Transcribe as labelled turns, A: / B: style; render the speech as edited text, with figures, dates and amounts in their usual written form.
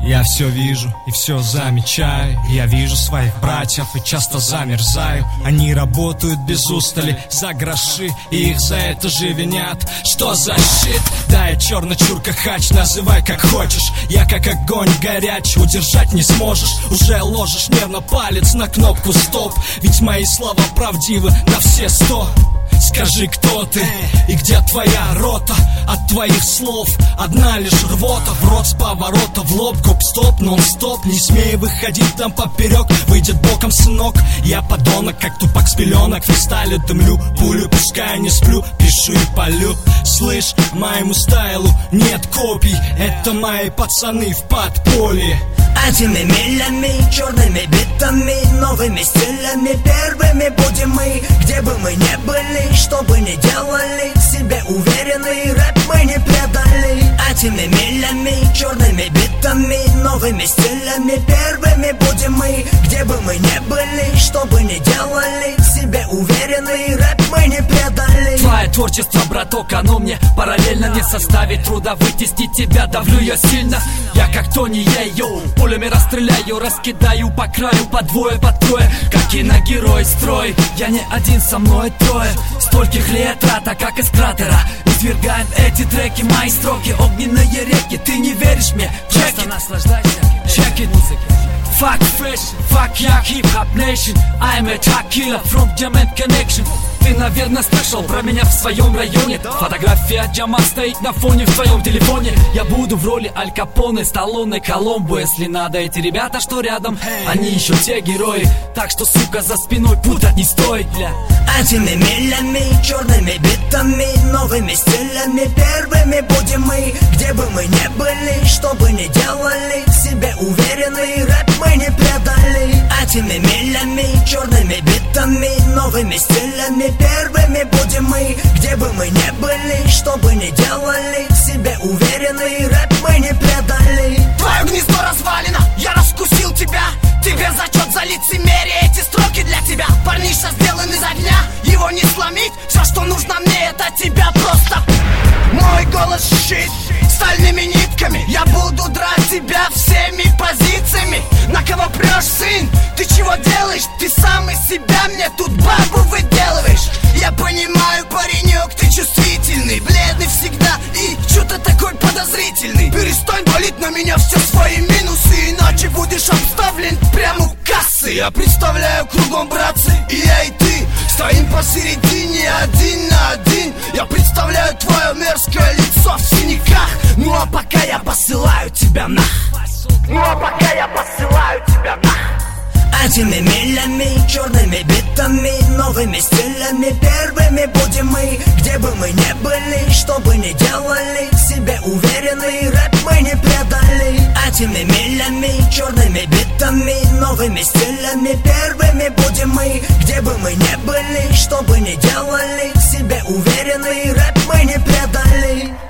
A: Я все вижу и все замечаю. Я вижу своих братьев и часто замерзаю. Они работают без устали за гроши, и их за это же винят. Что за щит? Да, я черный чурка-хач, называй как хочешь. Я как огонь горячий, удержать не сможешь. Уже ложишь нервно палец на кнопку стоп, ведь мои слова правдивы на все 100. Скажи, кто ты и где твоя рота? От твоих слов одна лишь рвота. В рот с поворота, в лоб, гоп-стоп, нон-стоп. Не смей выходить там поперек, выйдет боком, сынок. Я подонок, как Тупак с пеленок. Фристайлю дымлю, пулю, пускай не сплю, пишу и полю. Слышь, моему стайлу нет копий. Это мои пацаны в подполье.
B: Этими милями, черными битами, новыми стилями, первыми будем мы, где бы мы ни были, что бы ни делали, в себе уверенный рэп мы не предали. Этими милями, черными битами, новыми стилями, первыми будем мы, где бы мы ни были, что бы ни делали, в себе уверенный рэп мы не предали.
C: Твое творчество, браток, оно мне параллельно. Не составит труда вытеснить тебя, давлю я сильно. Я как Тони, йоу, пулями расстреляю, раскидаю по краю, по двое, по трое, как киногерой строй. Я не один, со мной трое. Стольких лет трата, как из кратера. Извергаем эти треки, мои строки, огненные реки. Ты не веришь мне? Check it, наслаждайся, check it. Fuck fashion, fuck young hip-hop nation. I'm a track killer from Diamond Connection. Ты, наверное, слышал про меня в своем районе. Фотография Джама стоит на фоне в твоем телефоне. Я буду в роли Аль Капоне, Сталлоне, Коломбо. Если надо, эти ребята, что рядом, они еще те герои. Так что, сука, за спиной путать не стоит, бля.
B: Этими милями, черными битами, новыми стилями, первыми будем мы, где бы мы ни были, что бы ни делали, в себе уверенный рэп мы не предали. Этими милями, черными битами, новыми стилями, первыми будем мы, где бы мы ни были, что бы ни делали, в себе уверенный рэп мы не предали.
D: Твое гнездо развалено, я раскусил тебя. Тебе зачет за лицемерие, эти строки для тебя. Парниша сделан из огня, его не сломить. Все, что нужно мне, это тебя просто. Мой голос щит стальными нитками. Я буду драть тебя всеми позициями. На кого прешь, сын? Ты чего делаешь? Ты сам из себя мне тут бабу выделываешь. Я понимаю, паренек, ты чувствительный, бледный всегда и что-то такой подозрительный. Перестань болеть на меня все свои минусы, иначе будешь обставлен прямо у кассы. Я представляю кругом, братцы, и я, и ты стоим посередине, один на один. Я представляю твое мерзкое лицо в синяках. Ну а пока я посылаю тебя нах. Ну а пока я посылаю тебя нах.
B: Этими милями, черными битами, новыми стилями, первыми будем мы, где бы мы ни были, что бы ни делали, в себе уверенный рэп мы не предали. Этими милями, черными битами, новыми стилями, первыми будем мы, где бы мы ни были, что бы ни делали, в себе уверенный рэп мы не предали.